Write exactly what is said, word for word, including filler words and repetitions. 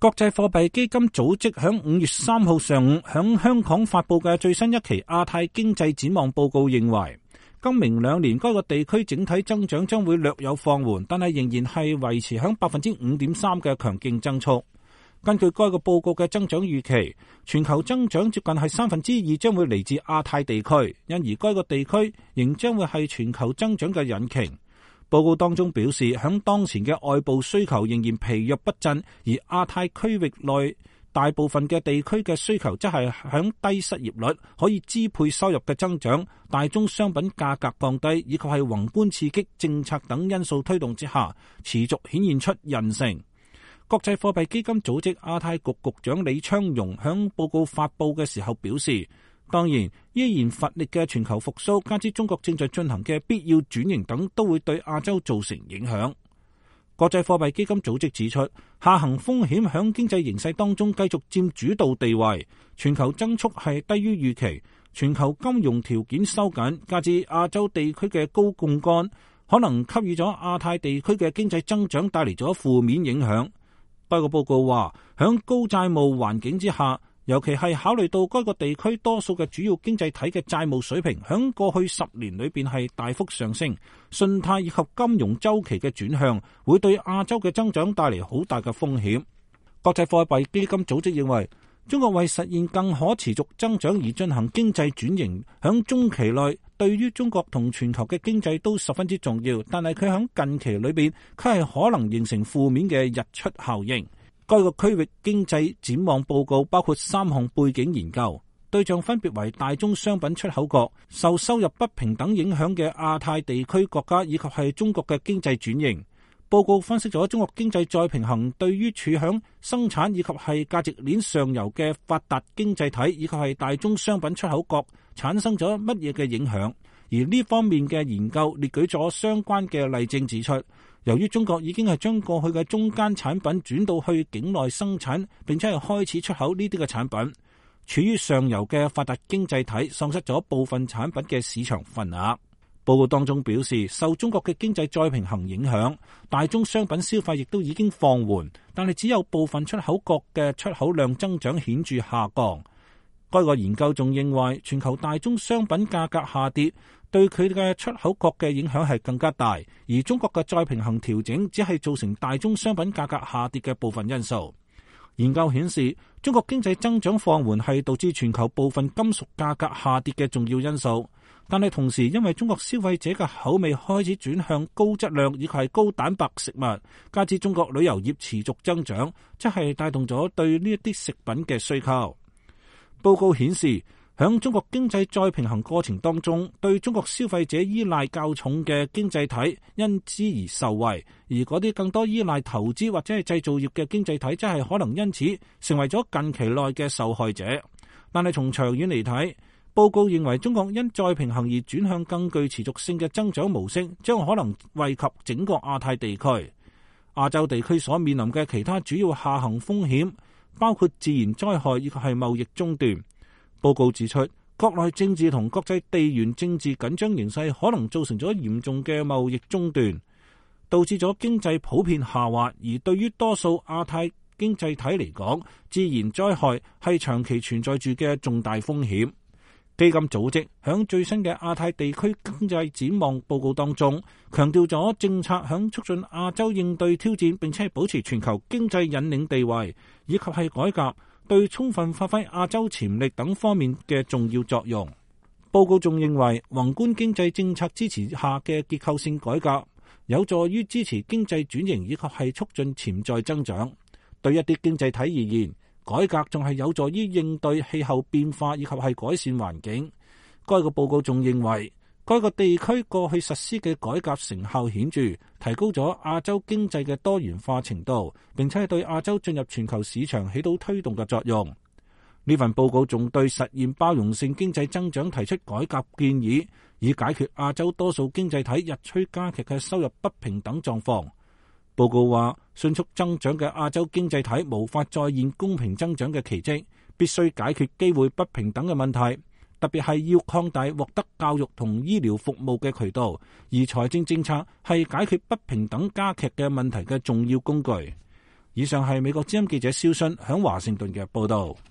國際貨幣基金組織響五月三號上午響香港發佈嘅最新一期亞太經濟展望報告認為，今明兩年該個地區整體增長將會略有放緩，但係仍然係維持響百分之五點三嘅強勁增速。根據該個報告嘅增長預期，全球增長接近係三分之二將會嚟自亞太地區，因而該個地區仍將會係全球增長嘅引擎。報告當中表示，響當前嘅外部需求仍然疲弱不振，而亞太區域內大部分嘅地區嘅需求則係響低失業率、可以支配收入嘅增長、大宗商品價格降低以及係宏觀刺激政策等因素推動之下，持續顯現出韌性。國際貨幣基金組織亞太局局長李昌鏞響報告發佈嘅時候表示，當然依然乏力嘅全球復甦，加之中國正在進行嘅必要轉型等，都會對亞洲造成影響。國際貨幣基金組織指出，下行風險響經濟形勢當中繼續佔主導地位，全球增速係低於預期，全球金融條件收緊，加之亞洲地區嘅高槓桿，可能給予咗亞太地區嘅經濟增長帶嚟咗負面影響。該個報告話，響高債務環境之下，尤其係考慮到該個地區多數嘅主要經濟體嘅債務水平響過去十年裏邊係大幅上升，信貸以及金融周期嘅轉向會對亞洲嘅增長帶嚟好大嘅風險。國際貨幣基金組織認為，中國為實現更可持續增長而進行經濟轉型，響中期內對於中國同全球嘅經濟都十分之重要，但係佢響近期裏邊佢係可能形成負面嘅溢出效應。該個區域經濟展望報告包括三項背景研究，對象分別為大宗商品出口國、受收入不平等影響嘅亞太地區國家以及係中國嘅經濟轉型。報告分析咗中國經濟再平衡對於處響生產以及係價值鏈上游嘅發達經濟體以及係大宗商品出口國產生咗乜嘢嘅影響，而呢方面嘅研究列舉咗相關嘅例證，指出由於中國已經係將過去嘅中間產品轉到去境內生產，並且係開始出口呢啲嘅產品，處於上游嘅發達經濟體喪失咗部分產品嘅市場份額。報告當中表示，受中國嘅經濟再平衡影響，大宗商品消費亦都已經放緩，但係只有部分出口國嘅出口量增長顯著下降。該個研究仲認為，全球大宗商品價格下跌對佢嘅出口國嘅影響係更加大，而中國嘅再平衡調整只係造成大宗商品價格下跌嘅部分因素。研究顯示，中國經濟增長放緩係導致全球部分金屬價格下跌嘅重要因素，但係同時因為中國消費者嘅口味開始轉向高質量以及係高蛋白食物，加之中國旅遊業持續增長，即係帶動咗對呢一啲食品嘅需求。報告顯示，響中國經濟再平衡過程當中，對中國消費者依賴較重嘅經濟體因之而受惠，而嗰啲更多依賴投資或者係製造業嘅經濟體，真係可能因此成為咗近期內嘅受害者。但係從長遠嚟睇，報告認為中國因再平衡而轉向更具持續性嘅增長模式，將可能惠及整個亞太地區。亞洲地區所面臨嘅其他主要下行風險包括自然災害以及係貿易中斷。報告指出，國內政治同國際地緣政治緊張形勢可能造成咗嚴重嘅貿易中斷，導致咗經濟普遍下滑。而對於多數亞太經濟體嚟講，自然災害係長期存在住嘅重大風險。基金組織響最新嘅亞太地區經濟展望報告當中，強調咗政策響促進亞洲應對挑戰，並且係保持全球經濟引領地位，以及係改革對充分發揮亞洲潛力等方面嘅重要作用。報告仲認為，宏觀經濟政策支持下嘅結構性改革有助於支持經濟轉型以及係促進潛在增長。對一啲經濟體而言，改革仲係有助於應對氣候變化以及係改善環境。該個報告仲認為，該個地區過去實施嘅改革成效顯著，提高咗亞洲經濟嘅多元化程度，並且係對亞洲進入全球市場起到推動嘅作用。呢份報告仲對實現包容性經濟增長提出改革建議，以解決亞洲多數經濟體日趨加劇嘅收入不平等狀況。報告話，迅速增長嘅亞洲經濟體無法再現公平增長嘅奇蹟，必須解決機會不平等嘅問題，特別係要擴大獲得教育同醫療服務嘅渠道，而財政政策係解決不平等加劇嘅問題嘅重要工具。 以上係美國之音記者蕭迅響華盛頓嘅報道。